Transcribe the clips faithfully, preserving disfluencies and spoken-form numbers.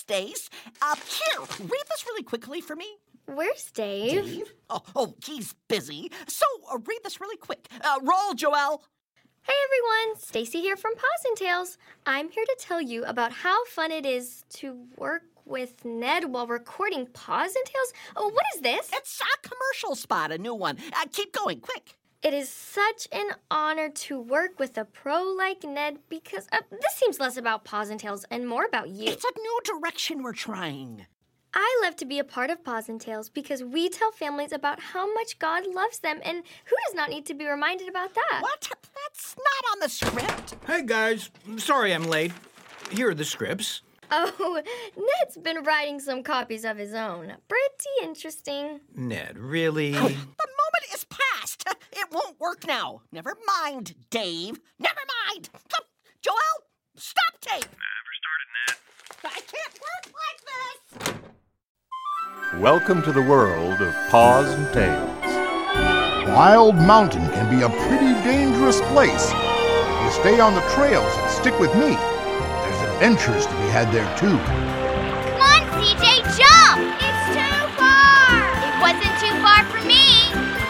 Stace. Uh, here, read this really quickly for me. Where's Dave? Dave? Oh, oh, he's busy. So, uh, read this really quick. Uh, roll, Joelle. Hey everyone, Stacy here from Paws and Tails. I'm here to tell you about how fun it is to work with Ned while recording Paws and Tails. Oh, what is this? It's a commercial spot, a new one. Uh, keep going, quick. It is such an honor to work with a pro like Ned because uh, this seems less about Paws and Tails and more about you. It's a new direction we're trying. I love to be a part of Paws and Tails because we tell families about how much God loves them, and who does not need to be reminded about that? What? That's not on the script. Hey, guys. Sorry I'm late. Here are the scripts. Oh, Ned's been writing some copies of his own. Pretty interesting. Ned, really? The moment is past. It won't work now. Never mind, Dave. Never mind. Joelle, stop tape. Ever started, Ned? I can't work like this. Welcome to the world of Paws and Tails. Wild Mountain can be a pretty dangerous place. If you stay on the trails and stick with me, there's adventures to be had there too. Come on, C J, jump! It's too far! It wasn't too far for me!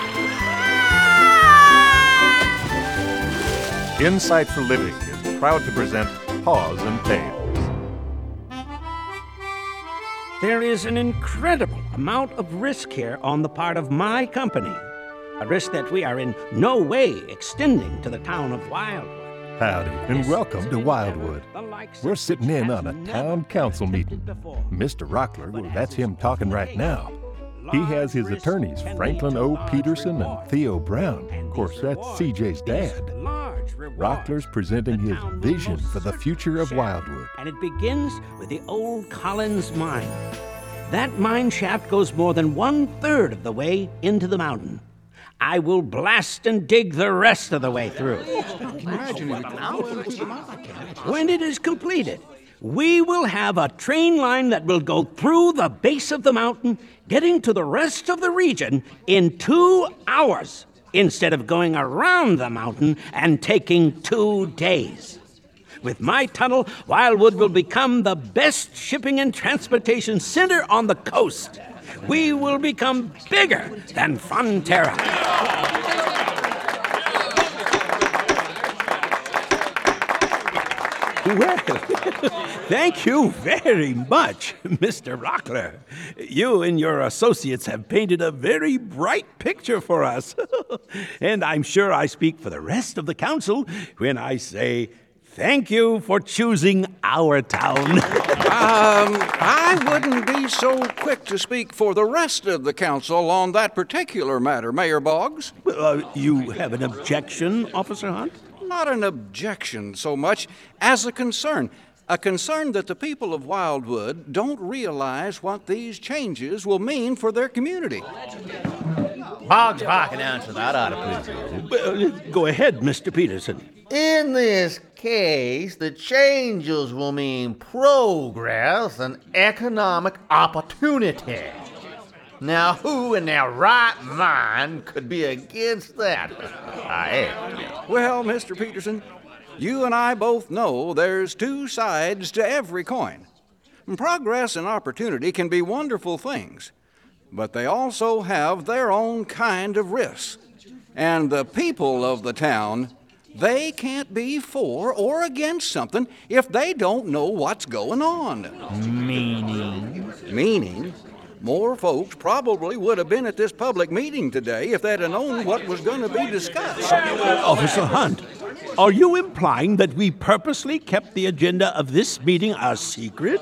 Ah! Insight for Living is proud to present Paws and Tails. There is an incredible amount of risk here on the part of my company. A risk that we are in no way extending to the town of Wildwood. Howdy, and welcome to Wildwood. We're sitting in on a town council meeting. Mister Rockler, well, that's him talking right now. He has his attorneys, Franklin O. Peterson and Theo Brown. Of course, that's C J's dad. Rockler's presenting his vision for the future of Wildwood. And it begins with the old Collins mine. That mine shaft goes more than one-third of the way into the mountain. I will blast and dig the rest of the way through. When it is completed, we will have a train line that will go through the base of the mountain, getting to the rest of the region in two hours, instead of going around the mountain and taking two days. With my tunnel, Wildwood will become the best shipping and transportation center on the coast. We will become bigger than Frontera. Well, thank you very much, Mister Rockler. You and your associates have painted a very bright picture for us. And I'm sure I speak for the rest of the council when I say thank you for choosing our town. um, I wouldn't be so quick to speak for the rest of the council on that particular matter, Mayor Boggs. Uh, you have an objection, Officer Hunt? Not an objection so much as a concern. A concern that the people of Wildwood don't realize what these changes will mean for their community. Boggs barking answer that ought to please you. Go ahead, Mister Peterson. In this case, the changes will mean progress and economic opportunity. Now, who in their right mind could be against that? I am. Well, Mister Peterson, you and I both know there's two sides to every coin. Progress and opportunity can be wonderful things, but they also have their own kind of risks. And the people of the town, they can't be for or against something if they don't know what's going on. Meaning? Meaning, more folks probably would have been at this public meeting today if they'd have known what was going to be discussed. Officer Hunt, are you implying that we purposely kept the agenda of this meeting a secret?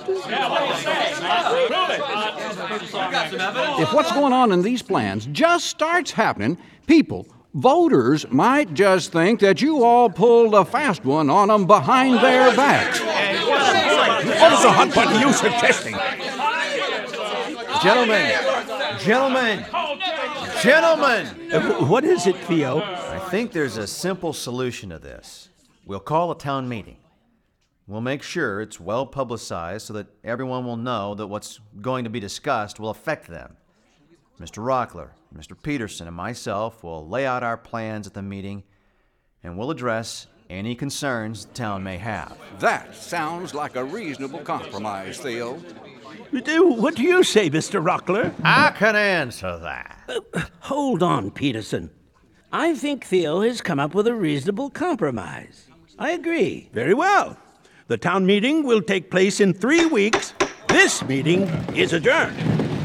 If what's going on in these plans just starts happening, people, voters, might just think that you all pulled a fast one on them behind their backs. Officer Hunt, what are you suggesting? Gentlemen, gentlemen, gentlemen! Uh, what is it, Theo? I think there's a simple solution to this. We'll call a town meeting. We'll make sure it's well publicized so that everyone will know that what's going to be discussed will affect them. Mister Rockler, Mister Peterson, and myself will lay out our plans at the meeting, and we'll address any concerns the town may have. That sounds like a reasonable compromise, Theo. What do you say, Mister Rockler? I can answer that. Uh, hold on, Peterson. I think Theo has come up with a reasonable compromise. I agree. Very well. The town meeting will take place in three weeks. This meeting is adjourned.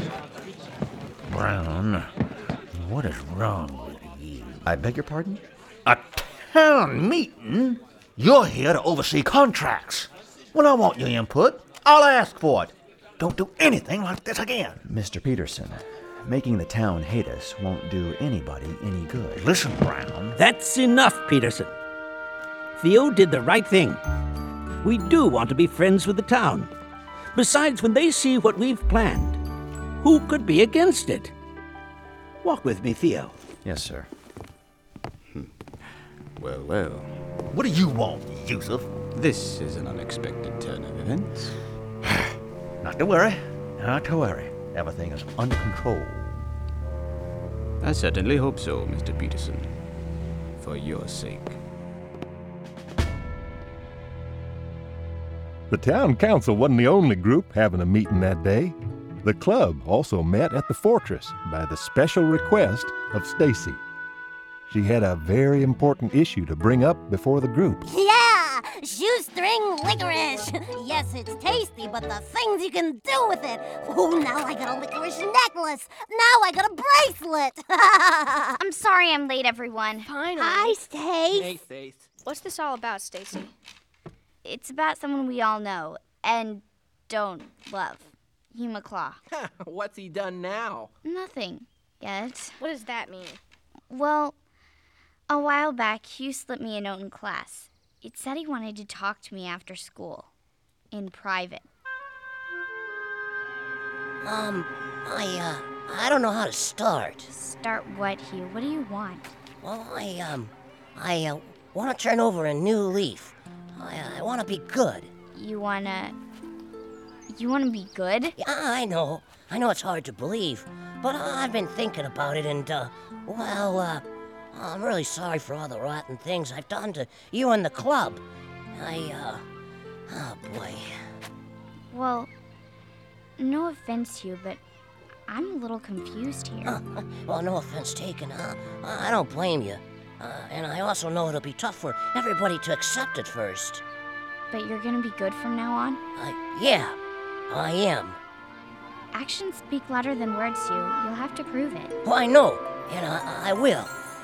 Brown, what is wrong with you? I beg your pardon? A town meeting? You're here to oversee contracts. When I want your input, I'll ask for it. Don't do anything like this again. Mister Peterson, making the town hate us won't do anybody any good. Listen, Brown. That's enough, Peterson. Theo did the right thing. We do want to be friends with the town. Besides, when they see what we've planned, who could be against it? Walk with me, Theo. Yes, sir. Well, well. What do you want, Yusuf? This is an unexpected turn of events. Not to worry. Not to worry. Everything is under control. I certainly hope so, Mister Peterson. For your sake. The town council wasn't the only group having a meeting that day. The club also met at the fortress by the special request of Stacy. She had a very important issue to bring up before the group. Yeah! Shoestring licorice! Yes, it's tasty, but the things you can do with it! Oh, now I got a licorice necklace! Now I got a bracelet! I'm sorry I'm late, everyone. Finally. Hi, Stace! Hey, Stace. What's this all about, Stacy? It's about someone we all know and don't love. Hugh McClaw. What's he done now? Nothing yet. What does that mean? Well, a while back, Hugh slipped me a note in class. It said he wanted to talk to me after school. In private. Um, I, uh, I don't know how to start. Start what, Hugh? What do you want? Well, I, um, I, uh, want to turn over a new leaf. I, I want to be good. You wanna... You wanna be good? Yeah, I know. I know it's hard to believe. But I've been thinking about it and, uh, well, uh, I'm really sorry for all the rotten things I've done to you and the club. I, uh, oh boy. Well, no offense, Hugh, but I'm a little confused here. Uh, well, no offense taken, huh? I don't blame you. Uh, and I also know it'll be tough for everybody to accept it first. But you're gonna be good from now on? Uh, yeah, I am. Actions speak louder than words, Hugh. You'll have to prove it. Well, I know, and I, I will.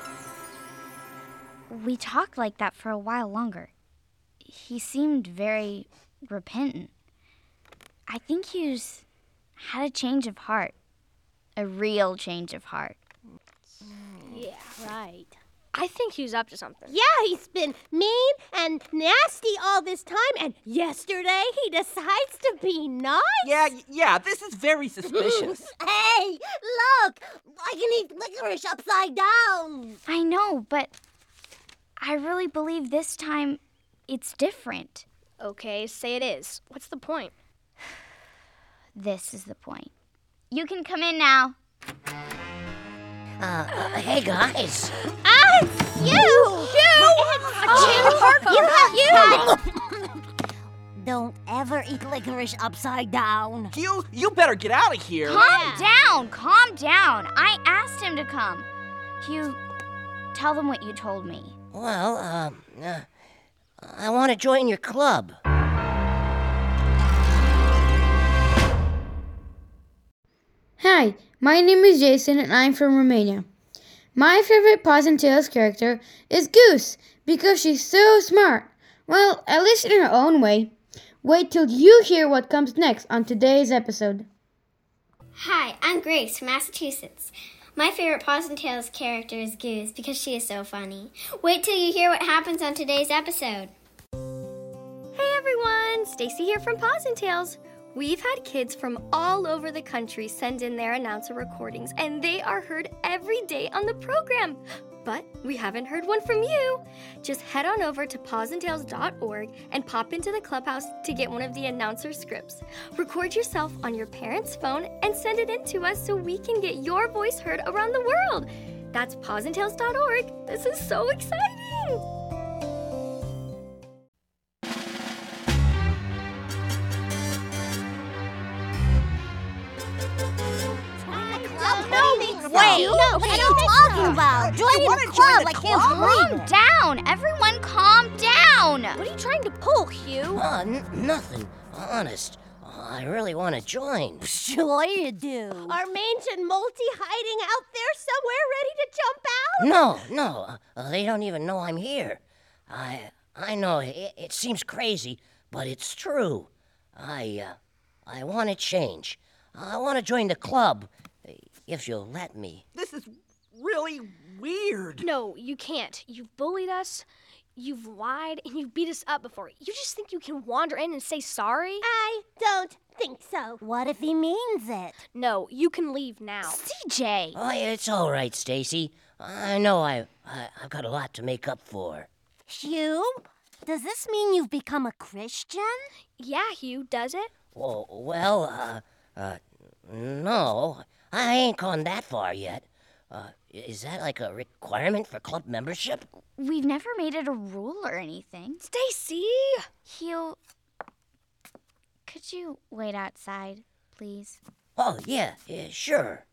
We talked like that for a while longer. He seemed very repentant. I think he's had a change of heart. A real change of heart. Yeah, right. I think he's up to something. Yeah, he's been mean and nasty all this time, and yesterday he decides to be nice? Yeah, yeah, this is very suspicious. Hey, look! I can eat licorice upside down! I know, but I really believe this time it's different. Okay, say it is. What's the point? This is the point. You can come in now. Uh, uh hey guys. Ah, it's you! You! Oh, you have you! Don't ever eat licorice upside down. You, you better get out of here. Calm down, calm down. I asked him to come. Hugh, tell them what you told me. Well, um, uh, I want to join your club. Hi, my name is Jason and I'm from Romania. My favorite Paws and Tails character is Goose because she's so smart. Well, at least in her own way. Wait till you hear what comes next on today's episode. Hi, I'm Grace from Massachusetts. My favorite Paws and Tails character is Goose because she is so funny. Wait till you hear what happens on today's episode. Hey everyone, Stacy here from Paws and Tails. We've had kids from all over the country send in their announcer recordings, and they are heard every day on the program. But we haven't heard one from you. Just head on over to paws and tails dot org and pop into the clubhouse to get one of the announcer scripts. Record yourself on your parent's phone and send it in to us so we can get your voice heard around the world. That's paws and tails dot org. This is so exciting! Wait, Hugh, no, what are you talking about? Joining the club, I can't believe Calm it. down. Everyone calm down. What are you trying to pull, Hugh? Uh, n- nothing. Honest. I really want to join. Sure you do. Are Mange and Multi hiding out there somewhere ready to jump out? No, no. Uh, they don't even know I'm here. I I know it, it seems crazy, but it's true. I uh, I want to change. I want to join the club, if you'll let me. This is really weird. No, you can't. You've bullied us, you've lied, and you've beat us up before. You just think you can wander in and say sorry? I don't think so. What if he means it? No, you can leave now. C J. Oh, it's all right, Stacy. I know I, I I've got a lot to make up for. Hugh, does this mean you've become a Christian? Yeah, Hugh, does it? Oh, well, uh, uh, no, I ain't gone that far yet. Uh, is that like a requirement for club membership? We've never made it a rule or anything. Stacy! Hugh, could you wait outside, please? Oh, yeah, yeah, sure.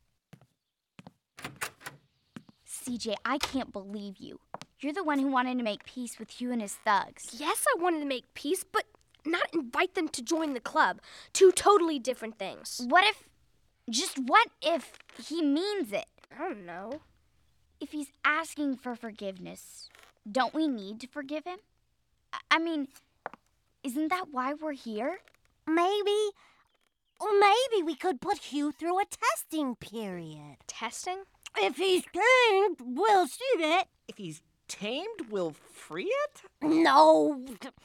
C J, I can't believe you. You're the one who wanted to make peace with Hugh and his thugs. Yes, I wanted to make peace, but not invite them to join the club. Two totally different things. What if, just what if he means it? I don't know. If he's asking for forgiveness, don't we need to forgive him? I- I mean, isn't that why we're here? Maybe. Or maybe we could put Hugh through a testing period. Testing? If he's tamed, we'll see it. If he's tamed, we'll free it? No.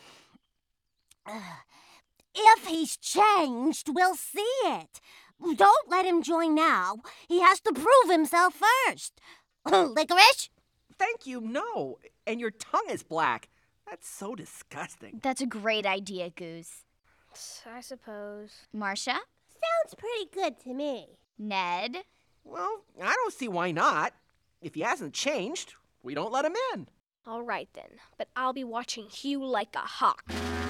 If he's changed, we'll see it. Don't let him join now. He has to prove himself first. Licorice? Thank you, no. And your tongue is black. That's so disgusting. That's a great idea, Goose. I suppose. Marcia? Sounds pretty good to me. Ned? Well, I don't see why not. If he hasn't changed, we don't let him in. All right then, but I'll be watching Hugh like a hawk.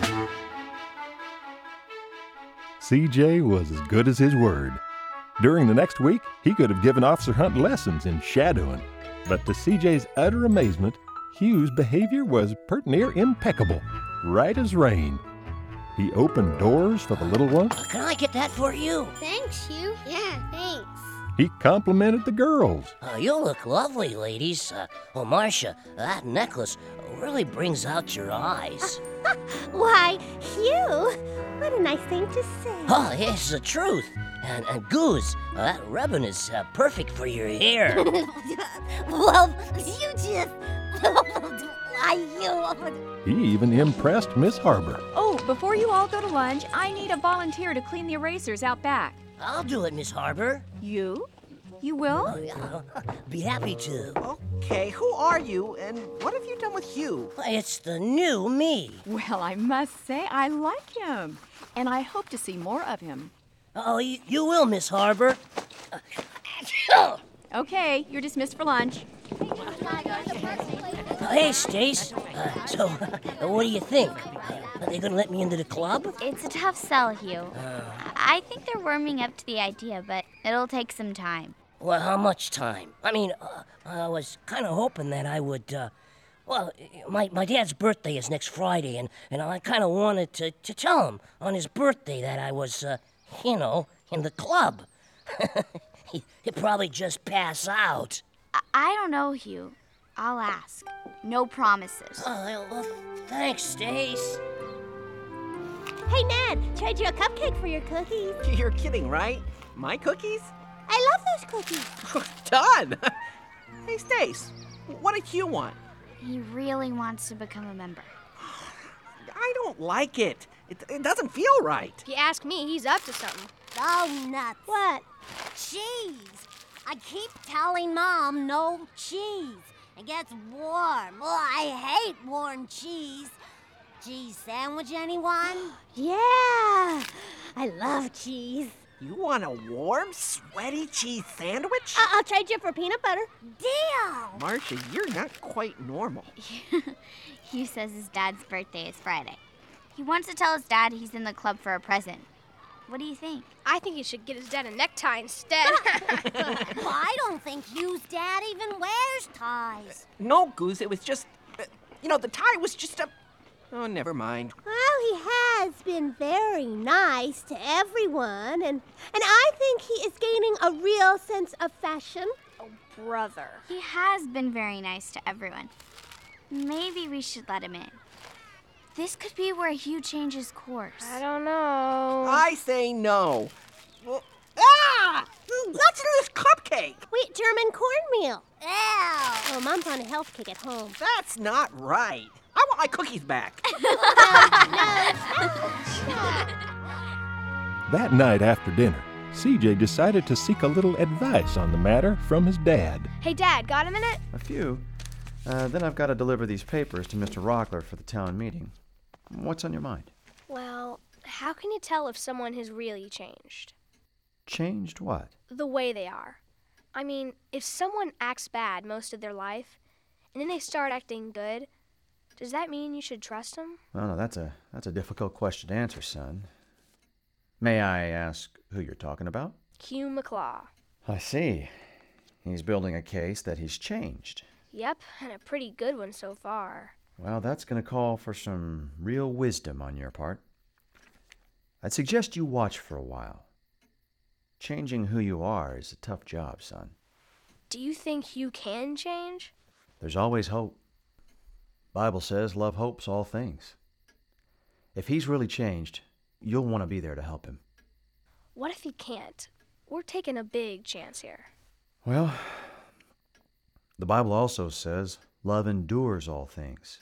C J was as good as his word. During the next week, he could have given Officer Hunt lessons in shadowing. But to C J's utter amazement, Hugh's behavior was pert near impeccable, right as rain. He opened doors for the little one. Can I get that for you? Thanks, Hugh. Yeah, thanks. He complimented the girls. Uh, you look lovely, ladies. Uh, oh, Marcia, that necklace really brings out your eyes. Why, Hugh, what a nice thing to say. Oh, it's the truth. And, and Goose, uh, that ribbon is uh, perfect for your hair. Well, you just... I, you... He even impressed Miss Harbor. Oh, before you all go to lunch, I need a volunteer to clean the erasers out back. I'll do it, Miss Harbor. You? You will? Oh, yeah. Be happy to. Okay, who are you, and what have you done with Hugh? It's the new me. Well, I must say I like him, and I hope to see more of him. Oh, you, you will, Miss Harbor. Okay, you're dismissed for lunch. Hey, Stace. Uh, so, uh, what do you think? Are they gonna let me into the club? It's a tough sell, Hugh. I think they're warming up to the idea, but it'll take some time. Well, how much time? I mean, uh, I was kind of hoping that I would, uh, well, my, my dad's birthday is next Friday, and, and I kind of wanted to, to tell him on his birthday that I was, uh, you know, in the club. he, he'd probably just pass out. I, I don't know, Hugh. I'll ask. No promises. Oh, well, thanks, Stace. Hey, Ned, trade you a cupcake for your cookies. You're kidding, right? My cookies? I love those cookies. Done! Hey, Stace, what did Hugh want? He really wants to become a member. I don't like it. It, it doesn't feel right. If you ask me, he's up to something. Oh, nuts. What? Cheese. I keep telling Mom no cheese. It gets warm. Oh, I hate warm cheese. Cheese sandwich, anyone? Yeah, I love cheese. You want a warm, sweaty cheese sandwich? I- I'll trade you for peanut butter. Deal! Marcia, you're not quite normal. Hugh says his dad's birthday is Friday. He wants to tell his dad he's in the club for a present. What do you think? I think he should get his dad a necktie instead. Well, I don't think Hugh's dad even wears ties. No, Goose, it was just, uh, you know, the tie was just a... Oh, never mind. Well, he has been very nice to everyone, and, and I think he is gaining a real sense of fashion. Oh, brother. He has been very nice to everyone. Maybe we should let him in. This could be where Hugh changes course. I don't know. I say no. Well, ah! What's in this cupcake? Wait, German cornmeal. Ew. Oh, Mom's on a health kick at home. That's not right. I want my cookies back. That night after dinner, C J decided to seek a little advice on the matter from his dad. Hey, Dad, got a minute? A few. Uh, then I've got to deliver these papers to Mister Rockler for the town meeting. What's on your mind? Well, how can you tell if someone has really changed? Changed what? The way they are. I mean, if someone acts bad most of their life, and then they start acting good, does that mean you should trust them? Well, no, that's a that's a difficult question to answer, son. May I ask who you're talking about? Hugh McClaw. I see. He's building a case that he's changed. Yep, and a pretty good one so far. Well, that's going to call for some real wisdom on your part. I'd suggest you watch for a while. Changing who you are is a tough job, son. Do you think Hugh can change? There's always hope. Bible says love hopes all things. If he's really changed, you'll want to be there to help him. What if he can't? We're taking a big chance here. Well, the Bible also says love endures all things.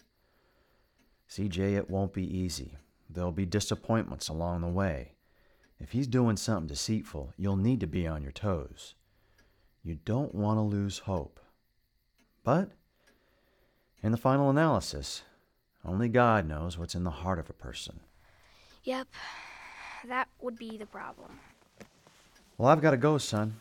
C J, it won't be easy. There'll be disappointments along the way. If he's doing something deceitful, you'll need to be on your toes. You don't want to lose hope. But in the final analysis, only God knows what's in the heart of a person. Yep, that would be the problem. Well, I've got to go, son.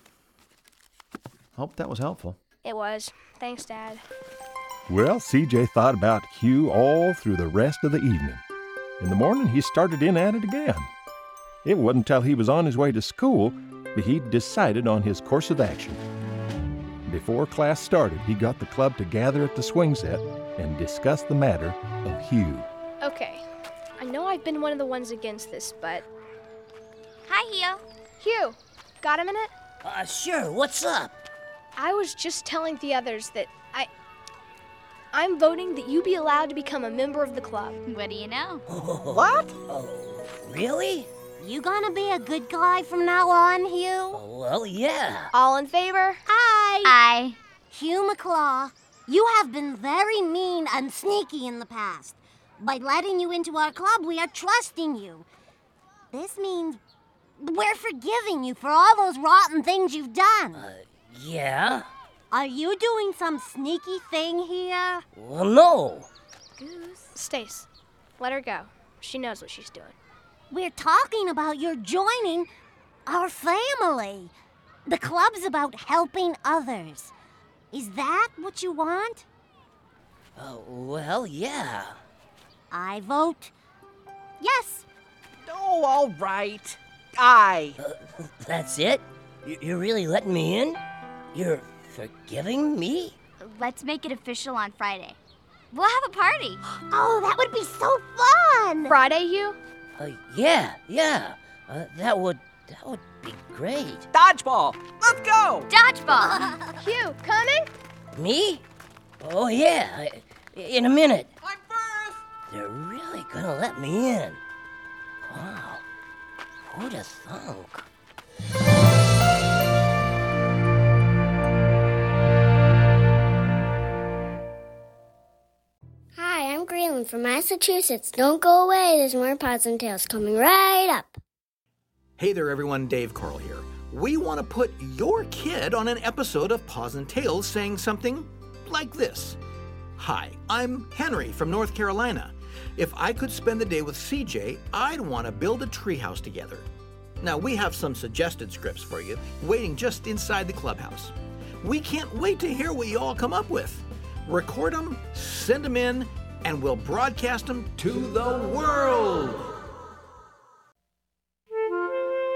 Hope that was helpful. It was. Thanks, Dad. Well, C J thought about Hugh all through the rest of the evening. In the morning, he started in at it again. It wasn't until he was on his way to school that he decided on his course of action. Before class started, he got the club to gather at the swing set and discuss the matter of Hugh. Okay, I know I've been one of the ones against this, but... Hi, Hugh. Hugh, got a minute? Uh, sure, what's up? I was just telling the others that I... I'm voting that you be allowed to become a member of the club. What do you know? What? Oh, really? You gonna be a good guy from now on, Hugh? Oh, well, yeah. All in favor? Aye. Aye. Hugh McClaw, you have been very mean and sneaky in the past. By letting you into our club, we are trusting you. This means we're forgiving you for all those rotten things you've done. Uh, yeah? Are you doing some sneaky thing here? Well, no. Goose. Stace, let her go. She knows what she's doing. We're talking about your joining our family. The club's about helping others. Is that what you want? Uh, well, yeah. I vote yes. Oh, all right. Aye. Uh, that's it? You're really letting me in? You're forgiving me? Let's make it official on Friday. We'll have a party. Oh, that would be so fun. Friday, Hugh? Uh, yeah, yeah. Uh, that would that would be great. Dodgeball. Let's go. Dodgeball. Hugh, coming? Me? Oh, yeah. In a minute. I'm first. They're really gonna let me in. Wow. Who'd have thunk? Hi, I'm Greenland from Massachusetts. Don't go away. There's more Paws and Tales coming right up. Hey there, everyone. Dave Carl here. We want to put your kid on an episode of Paws and Tales saying something like this. Hi, I'm Henry from North Carolina. If I could spend the day with C J, I'd want to build a treehouse together. Now, we have some suggested scripts for you, waiting just inside the clubhouse. We can't wait to hear what you all come up with. Record them, send them in, and we'll broadcast them to the world.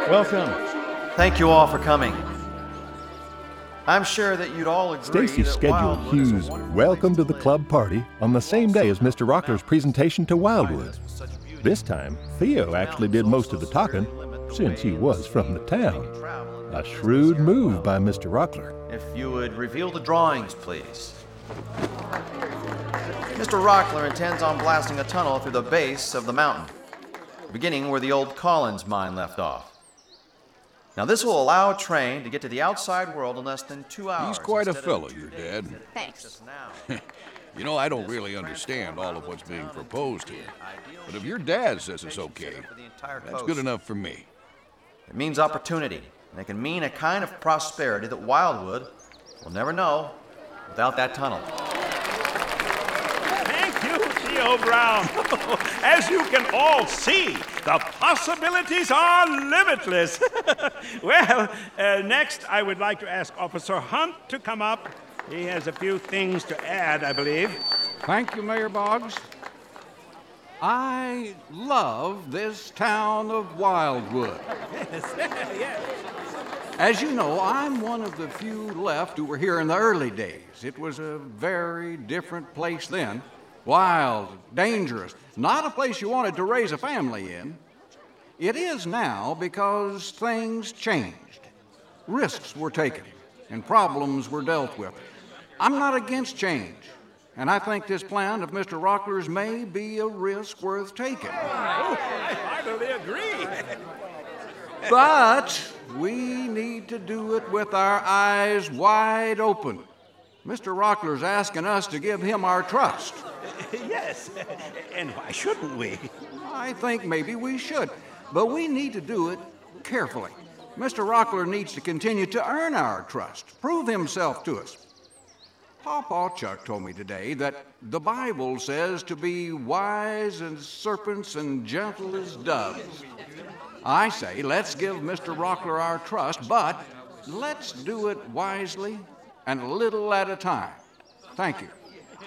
Welcome. Thank you all for coming. I'm sure that you'd all agree Stacy that scheduled Wildwood is a Hugh's wonderful welcome to the club party on the same day as Mister Rockler's presentation to Wildwood. This time, Theo actually did most of the talking, since he was from the town. A shrewd move by Mister Rockler. If you would reveal the drawings, please. Mister Rockler intends on blasting a tunnel through the base of the mountain, beginning where the old Collins mine left off. Now, this will allow a train to get to the outside world in less than two hours. He's quite a instead of fellow, two your days. dad. Thanks. You know, I don't really understand all of what's being proposed here. But if your dad says it's okay, that's good enough for me. It means opportunity, and it can mean a kind of prosperity that Wildwood will never know without that tunnel. Thank you, Theo Brown. As you can all see, the possibilities are limitless. Well, uh, next I would like to ask Officer Hunt to come up. He has a few things to add, I believe. Thank you, Mayor Boggs. I love this town of Wildwood. Yes, yes. As you know, I'm one of the few left who were here in the early days. It was a very different place then. Wild, dangerous, not a place you wanted to raise a family in. It is now because things changed. Risks were taken and problems were dealt with. I'm not against change, and I think this plan of Mister Rockler's may be a risk worth taking. Oh, I heartily agree. But we need to do it with our eyes wide open. Mister Rockler's asking us to give him our trust. Yes, and why shouldn't we? I think maybe we should, but we need to do it carefully. Mister Rockler needs to continue to earn our trust, prove himself to us. Pawpaw Chuck told me today that the Bible says to be wise as serpents and gentle as doves. I say let's give Mister Rockler our trust, but let's do it wisely and a little at a time. Thank you.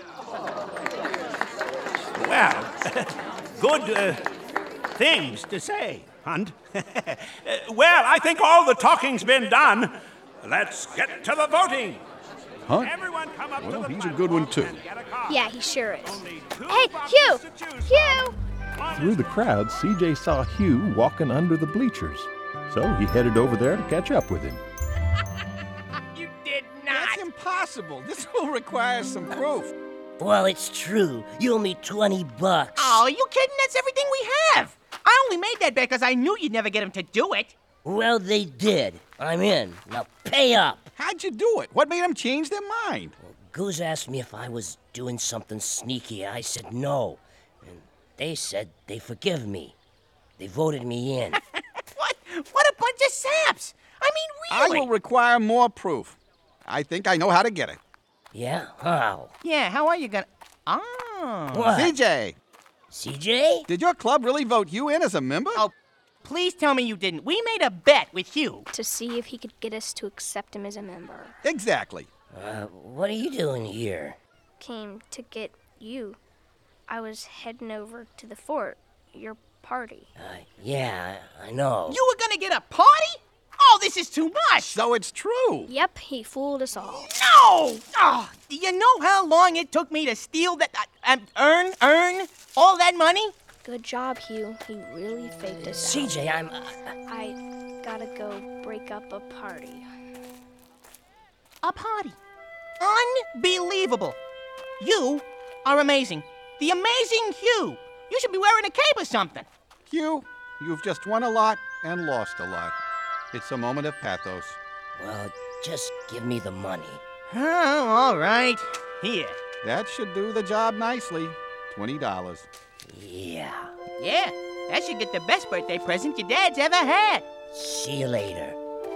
Well, good uh, things to say, Hunt. Well, I think all the talking's been done. Let's get to the voting. Hunt? Everyone come up Well, to the he's a good one, too. Yeah, he sure is. Hey, Hugh! Hugh! Through the crowd, C J saw Hugh walking under the bleachers, so he headed over there to catch up with him. You did not. That's impossible. This will require some proof. Well, it's true. You owe me twenty bucks. Oh, are you kidding? That's everything we have. I only made that bet because I knew you'd never get him to do it. Well, they did. I'm in. Now pay up. How'd you do it? What made them change their mind? Well, Goose asked me if I was doing something sneaky. I said no. And they said they forgive me. They voted me in. What? What a bunch of saps! I mean, really? I will require more proof. I think I know how to get it. Yeah? How? Yeah, how are you gonna... Oh. What? C J! C J? Did your club really vote you in as a member? Oh, please tell me you didn't. We made a bet with Hugh. To see if he could get us to accept him as a member. Exactly. Uh, what are you doing here? Came to get you. I was heading over to the fort, your party. Uh, yeah, I know. You were gonna get a party? Oh, this is too much. So it's true. Yep, he fooled us all. No! Oh, do you know how long it took me to steal that, uh, um, earn, earn all that money? Good job, Hugh. He really faked us C J, out. I'm... Uh, I gotta go break up a party. A party? Unbelievable. You are amazing. The amazing Hugh. You should be wearing a cape or something. Hugh, you've just won a lot and lost a lot. It's a moment of pathos. Well, just give me the money. Oh, all right. Here. That should do the job nicely. Twenty dollars. Yeah. Yeah, that should get the best birthday present your dad's ever had. See you later.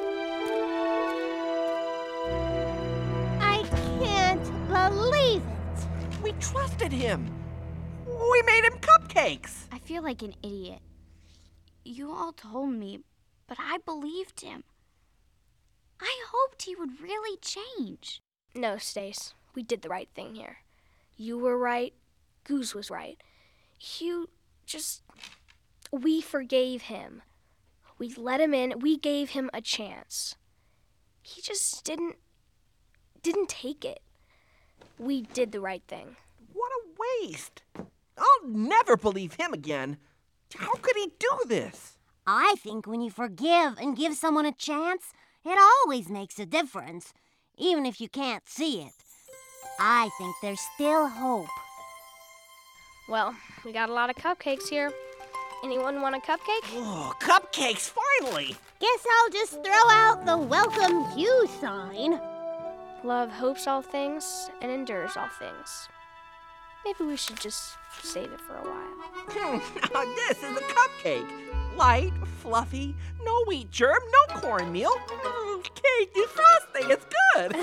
I can't believe it. We trusted him. We made him cupcakes. I feel like an idiot. You all told me, but I believed him. I hoped he would really change. No, Stace. We did the right thing here. You were right. Goose was right. Hugh just... We forgave him. We We let him in. We gave him a chance. He just didn't didn't take it. We did the right thing. What a waste. I'll never believe him again. How could he do this? I think when you forgive and give someone a chance, it always makes a difference, even if you can't see it. I think there's still hope. Well, we got a lot of cupcakes here. Anyone want a cupcake? Oh, cupcakes, finally! Guess I'll just throw out the welcome you sign. Love hopes all things and endures all things. Maybe we should just save it for a while. Now this is a cupcake. Light, fluffy, no wheat germ, no cornmeal. Mm, cakey frosting, it's good.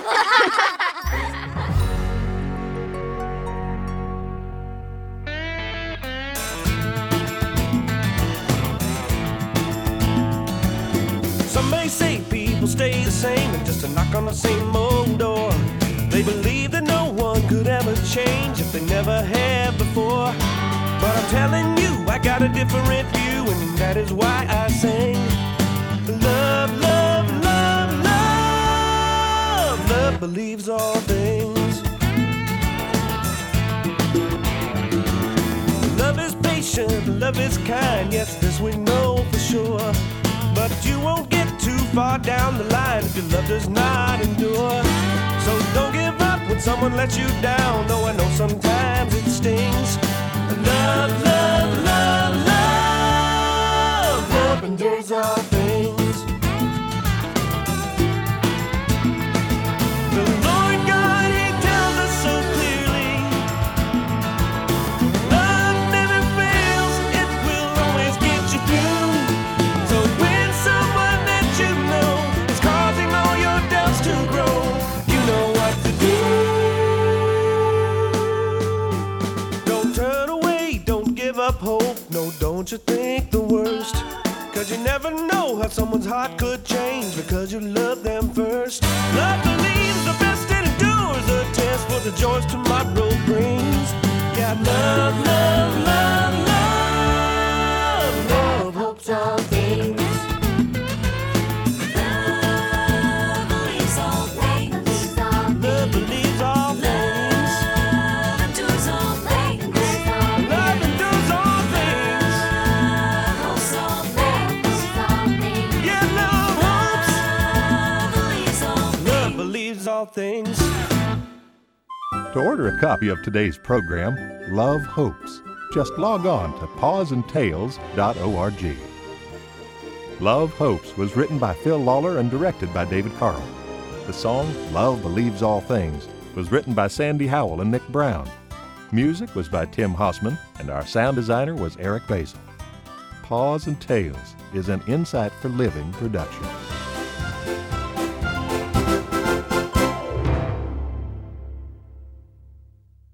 Some may say people stay the same and just a knock on the same old door. They believe that no one could ever change if they never have before. But I'm telling you, I got a different view, and that is why I sing. Love, love, love, love. Love believes all things. Love is patient, love is kind. Yes, this we know for sure. But you won't get too far down the line if your love does not endure. So don't give up when someone lets you down, though I know sometimes it stings. Love, love, love, love. Love endures all things. The Lord God, He tells us so clearly. Love never fails, it will always get you through. So when someone that you know is causing all your doubts to grow, you know what to do. Don't turn away, don't give up hope. No, don't you think the worst. Cause you never know how someone's heart could change because you love them first. Love believes the best and endures the test for the joys tomorrow brings. Yeah, love, love, love, love. Love hopes all things. Love believes all things. Love believes all things. Love endures all things. Love endures all things. Love hopes all things. Yeah, love hopes. Love believes all things. Love believes all things. To order a copy of today's program, Love Hopes, just log on to paws and tales dot org. Love Hopes was written by Phil Lawler and directed by David Carl. The song Love Believes All Things was written by Sandy Howell and Nick Brown. Music was by Tim Hossman, and our sound designer was Eric Basil. Paws and Tales is an Insight for Living production.